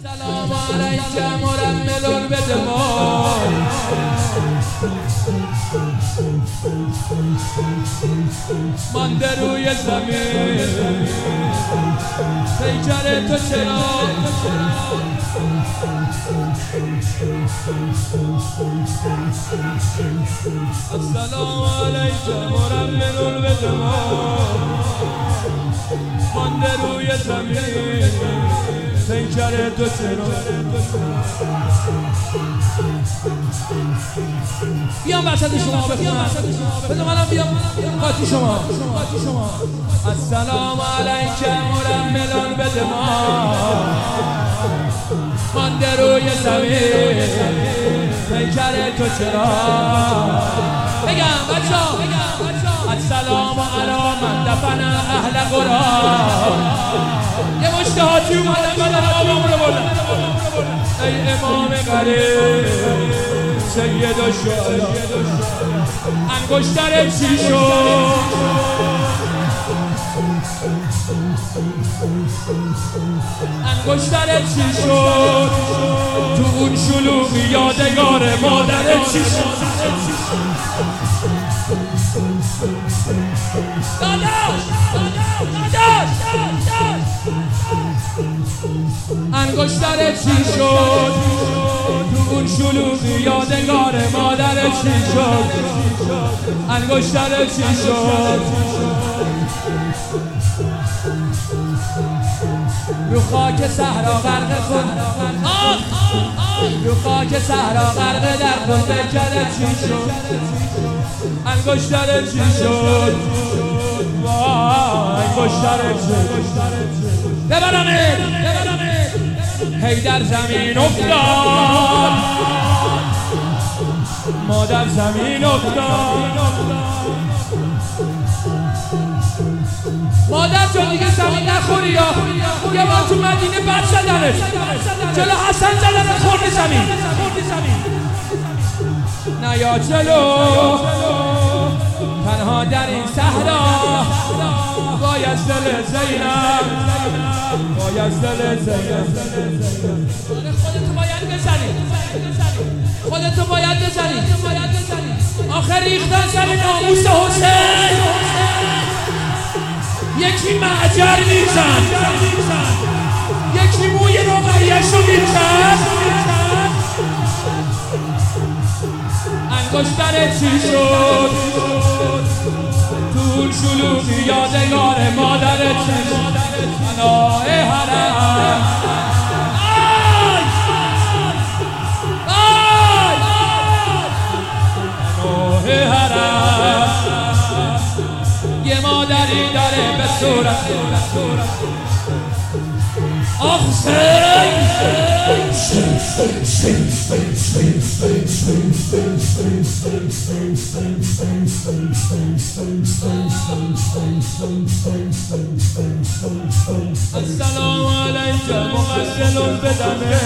السلام علیک مرمل البدمار مانده روی زمین پیکر تو چرا السلام علیک مرمل البدمار مانده روی زمین پیکر تو چرا بیام وسط شما بخونم بذار منم بیام قاطی شما السلام علیک مرمل البدمار مانده روی زمین پیکر تو چرا بگم بچه‌ها السلام علی من دفن اهل قرآن یه مشتهاتی اومدن بدن آبمون رو بردن ای امام غریب سید و شهدا انگشتر چی شد انگشتر چی شد تو اون شلوغی یادگار مادر چی شد انگشتر چی شد تو اون شلوغی یادگار مادر چی شد انگشتر چی شد رو خاک صحرا غرق کن رو خاک صحرا غرق در خون پیکر چی شد انگشتر چی شد انگشتر چی شد ببرمه هی در زمین افتاد ما در زمین افتاد مادر جان دیگه زمین نخوری یا یه بار تو مدینه بد زدنش جلو حسن زدنش خورد زمین نه یا جلو تنها در این صحرا باید دل زینب باید دل زینب خودتو باید بزنی خودتو باید بزنی آخر ریختن سر ناموس حسین یکی معجر میزن یکی موی رقیه‌شو میکن انگشتر چی شد تو شلوغی یادگار مادر چی شد پناه حرم پناه حرم یه مادری داره به صورت آخ السلام علیک مغسل بدمه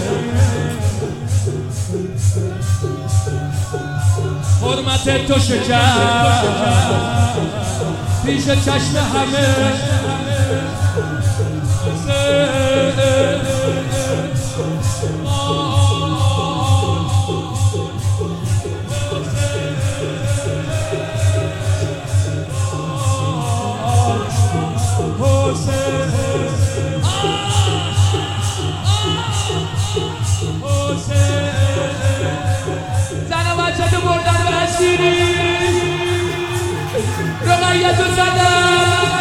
حرمت تو شکر پیش چشم همه زن و بچه تو بردن به اسیری رقیه‌تو زدن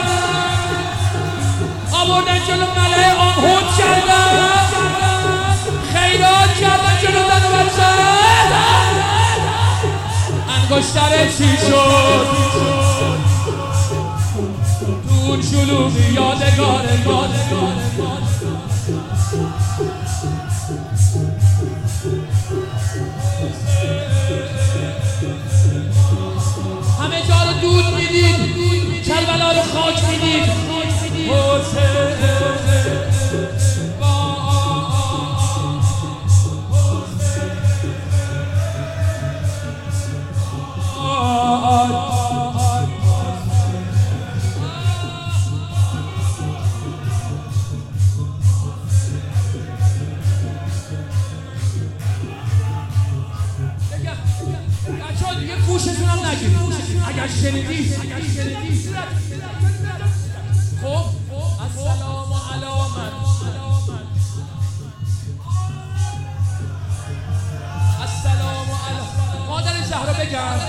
آوردن جلو ملعه آهود کردن خیرات کردن جلو زن و بچه انگشتر چی شد تو اون شلوغی یادگار همه جا رو دود میدید کربلا رو خاک میدید اگر شنیدی خب السلام علی من السلام علی مادر زهرا بگم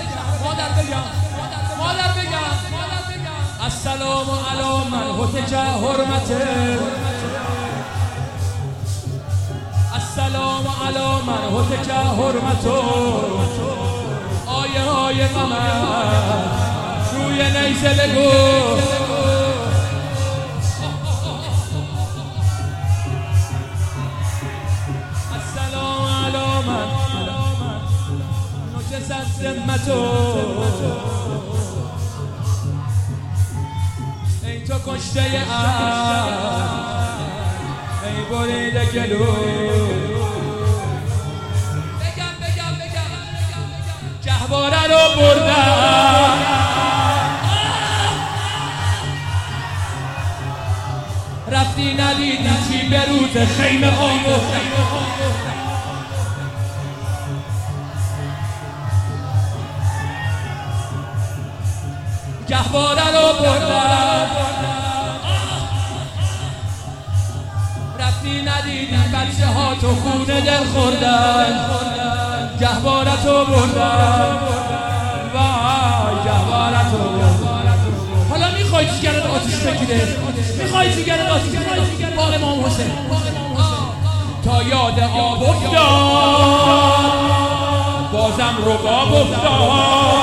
مادر بگم السلام علی من هتک حرمته السلام علی من هتک حرمتو آیه های قمر روی نیزه بگو السلام علی من نجست ذمتو ای تو کشته ای بریده گلو گهواره رو بردم رفتی ندیدی چی به روز خیمه آمد گهواره رو بردم رفتی ندیدی بچه ها تو خونه دل خوردن گهواره تو بردم وای گهواره تو حالا میخوای جیگرت آتیش بگیره میخوای جیگرت آتیش بگیره باغ امام حسین تا یاد آب افتاد بازم رباب افتاد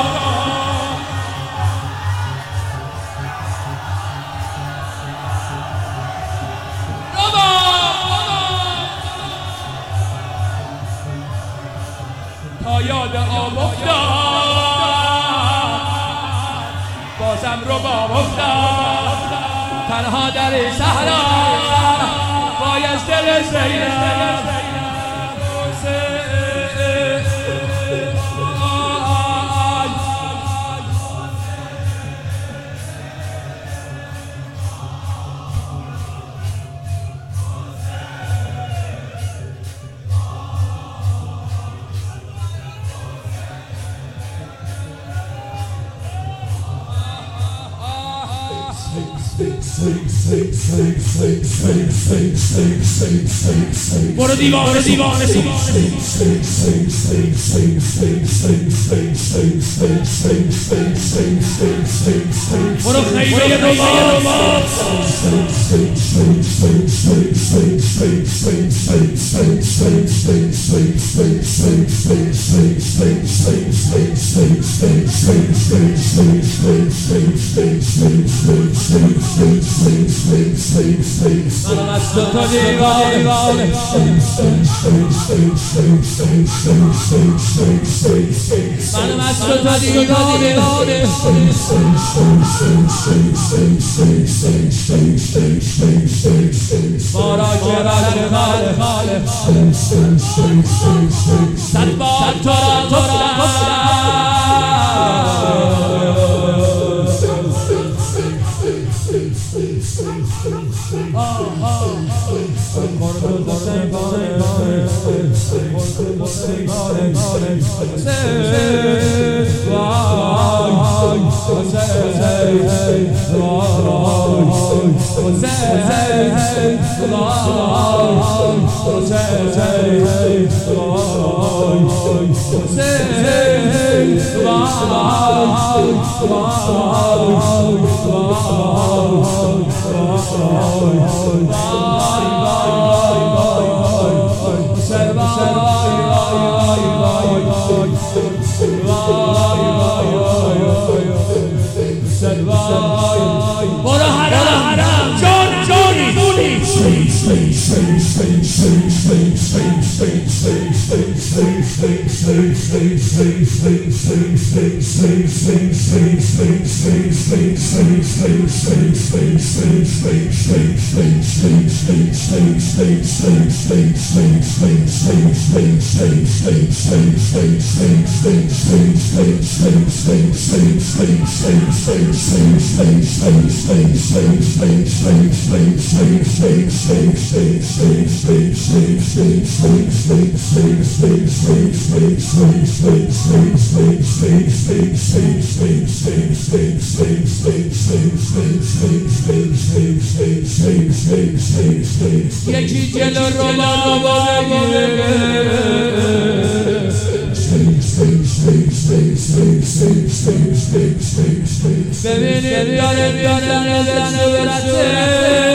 تا یاد آب افتاد بازم رباب افتاد تنها در صحرا باید دل زینب برو دیوانه برو خیمه رباب منم از تو تا دیوانه منم از تو تا دیوانه مراقبت خالق صد بار تو را گفتم یکی جلو رو ببینیم داره بیادن به صورته